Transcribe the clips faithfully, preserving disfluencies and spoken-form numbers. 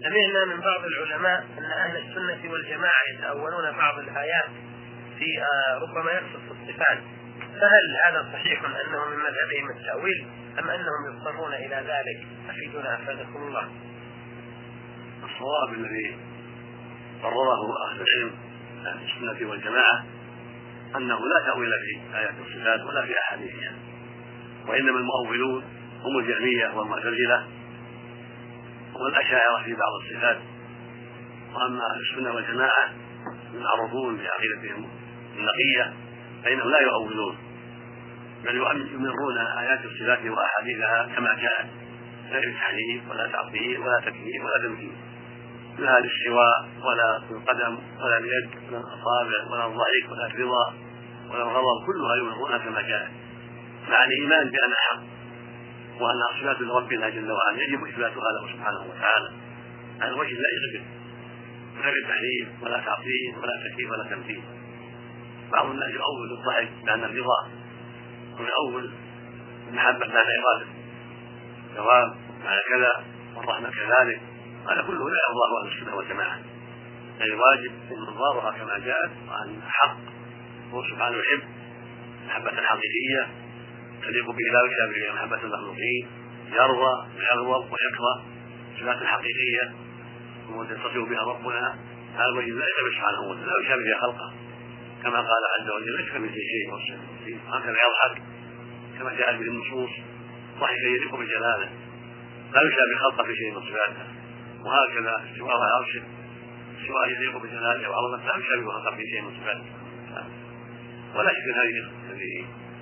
سمعنا من بعض العلماء أن أهل السنة والجماعة يتأولون بعض الآيات في ربما يخصص الصفات، فهل هذا صحيح أنه من مذهبهم التأويل أم أنهم يضطرون إلى ذلك؟ أفيدنا أفادكم الله. الصواب الذي قرره أهل العلم أهل السنة والجماعة أنه لا تأويل في آيات الصفات ولا في أحاديثها، وإنما المؤولون هم الجهمية والمعتزلة والأشاعرة في بعض الصفات، وأما أهل السنة والجماعة المعروفون بعقيدتهم النقية فإنهم لا يؤولون بل يمرون آيات الصفات وأحاديثها كما جاءت، لا تحريف ولا تعطيل ولا تكييف ولا تمثيل، لا للسواء ولا في القدم ولا اليد ولا الأصابع ولا الضحك ولا الرضا ولا الغضب، كلها يمرونها كما جاءت مع الإيمان بأن حق وأن صفات ربنا جل وعلا يجب إثباتها له سبحانه وتعالى على الوجه اللائق به، لا بالتحريف ولا تعطيل ولا تكييف ولا تمثيل. بعض الناس يؤول الضحك بأن الرضا، ويؤول المحبة معنى إرادة الثواب معنى كذا والرحمة كذلك، هذا كله لا يرضاه أهل السنة والجماعة، يعني واجب انظارها كما جاءت وأن حق هو سبحانه يحب محبة حقيقية تليق به لا يشابه محبة المخلوقين، يرضى ويغضب ويكره صفات حقيقية وتصف بها ربنا على الوجه اللائق سبحانه وتعالى لا يشابه بها خلقه، كما قال عز وجل ليس كمثله شيء وهو السميع البصير، هكذا يضحك كما جاءت به النصوص ضحكا يليق بجلاله لا يشابه خلقه في شيء من صفاته، وهكذا استواء على عرشه استواء يليق بجلاله وعظمته لا يشابه خلقه في شيء من صفاته. ولا شك هذه هذه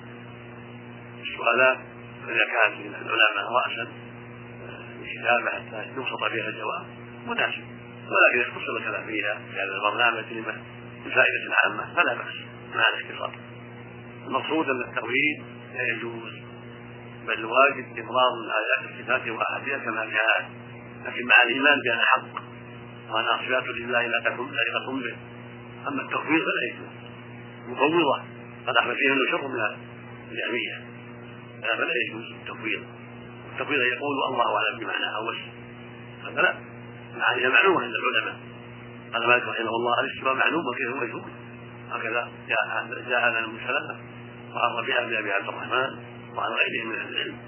السؤالات إذا كانت من العلماء رأسا بكتابة حتى يبسط فيها الجواب مناسب، ولكن يختصر الكلام فيها في هذا البرنامج لفائدة عامة فلا بأس مع الاختصار. المقصود أن التأويل لا يجوز بل الواجب إمرار آيات الصفات وأحاديثها كما جاءت، لكن مع الإيمان بأن حق وأن صفات لله لا تكون به. أما التفويض فلا يجوز، مفوضة قد أحمد فيه أنه شر من الجهمية فلا يجوز التفويض. التفويض يقول الله أعلم بمعناها وش، هذا لا معانيها معلومة عند العلماء. قال مالك رحمه الله الاستواء معلوم وكيف هو يجوز، هكذا جاء لنا من سلفه وعن ربيعة بن أبي عبد الرحمن وعن غيرهم من أهل العلم.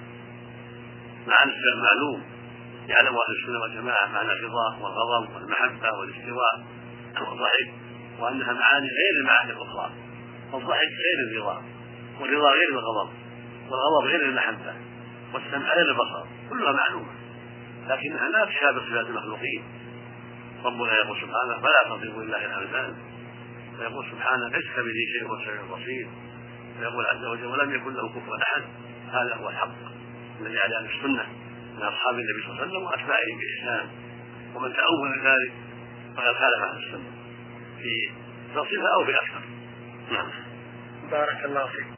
مع أن الاستواء معلوم يعلم أهل السنة والجماعة معنى الرضا والغضب والمحبة والاستواء والضحك، وأنها معاني غير المعاني الأخرى، والضحك غير الرضا والرضا غير الغضب والغضب غير المحبة والسمع غير البصر، كلها معلومة لكنها لا تشابه صفات المخلوقين. ربنا يقول سبحانه فلا تضربوا لله الأمثال، ويقول سبحانه ليس كمثله شيء وهو السميع البصير، ويقول عز وجل ولم يكن له كفوا أحد. هذا هو الحق الذي على أهل السنة من أصحاب النبي صلى الله عليه وسلم وأتباعهم بإحسان، ومن تأول ذلك فقد خالف أهل السنة في تصفها أو في أكثر. نعم. بارك الله فيك.